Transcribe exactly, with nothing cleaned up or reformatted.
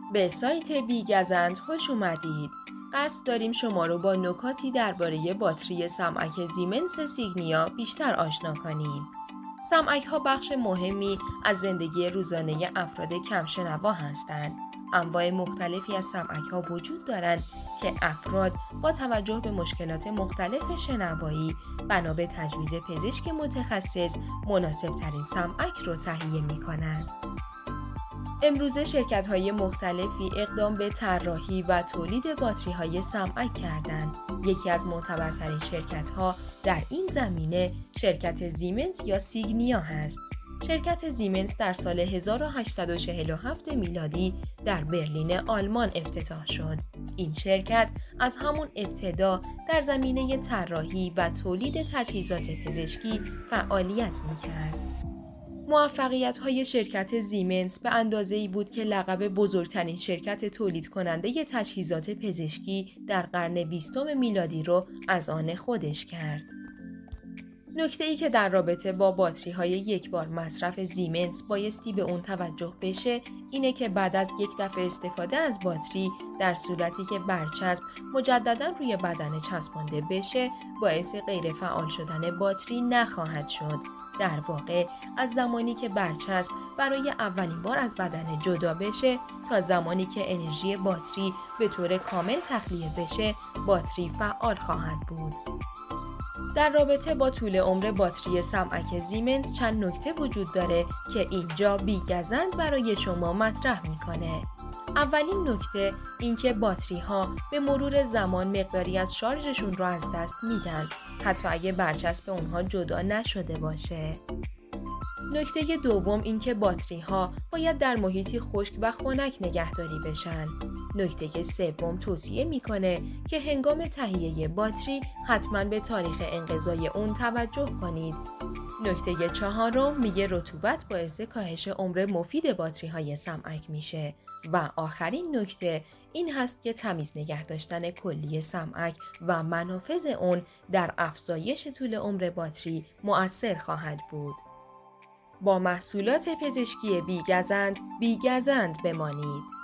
به سایت بیگزند خوش اومدید. قصد داریم شما رو با نکاتی درباره باتری سمعک زیمنس سیگنیا بیشتر آشنا کنیم. سمعک ها بخش مهمی از زندگی روزانه افراد کمشنوا هستند. انواع مختلفی از سمعک ها وجود دارند که افراد با توجه به مشکلات مختلف شنوایی بنا به تجویز پزشک متخصص مناسب ترین سمعک رو تهیه می کنند. امروزه شرکت‌های مختلفی اقدام به طراحی و تولید باتری‌های سمعک کردند. یکی از معتبرترین شرکت‌ها در این زمینه شرکت زیمنس یا سیگنیا هست. شرکت زیمنس در سال هزار و هشتصد و چهل و هفت میلادی در برلین آلمان افتتاح شد. این شرکت از همون ابتدا در زمینه طراحی و تولید تجهیزات پزشکی فعالیت می‌کرد. موفقیت‌های شرکت زیمنس به اندازه‌ای بود که لقب بزرگترین شرکت تولید کننده تجهیزات پزشکی در قرن بیستم میلادی رو از آن خودش کرد. نکته‌ای که در رابطه با باتری‌های یک بار مصرف زیمنس بایستی به اون توجه بشه اینه که بعد از یک دفعه استفاده از باتری در صورتی که برچسب مجدداً روی بدن چسبانده بشه باعث غیر فعال شدن باتری نخواهد شد. در واقع از زمانی که برچسب برای اولین بار از بدن جدا بشه تا زمانی که انرژی باتری به طور کامل تخلیه بشه باتری فعال خواهد بود. در رابطه با طول عمر باتری سمعک زیمنس چند نکته وجود داره که اینجا بیگزند برای شما مطرح میکنه. اولین نکته این که باتری ها به مرور زمان مقداری از شارژشون رو از دست میدن حتی اگه برچسب اونها جدا نشده باشه. نکته دوم این که باتری ها باید در محیطی خشک و خنک نگهداری بشن. نکته سوم توصیه میکنه که هنگام تهیه باتری حتما به تاریخ انقضای اون توجه کنید. نکته چهارم میگه رطوبت باعث کاهش عمر مفید باتری های سمعک میشه. و آخرین نکته این هست که تمیز نگه داشتن کلی سمعک و منافذ اون در افزایش طول عمر باتری مؤثر خواهد بود. با محصولات پزشکی بیگزند بیگزند بمانید.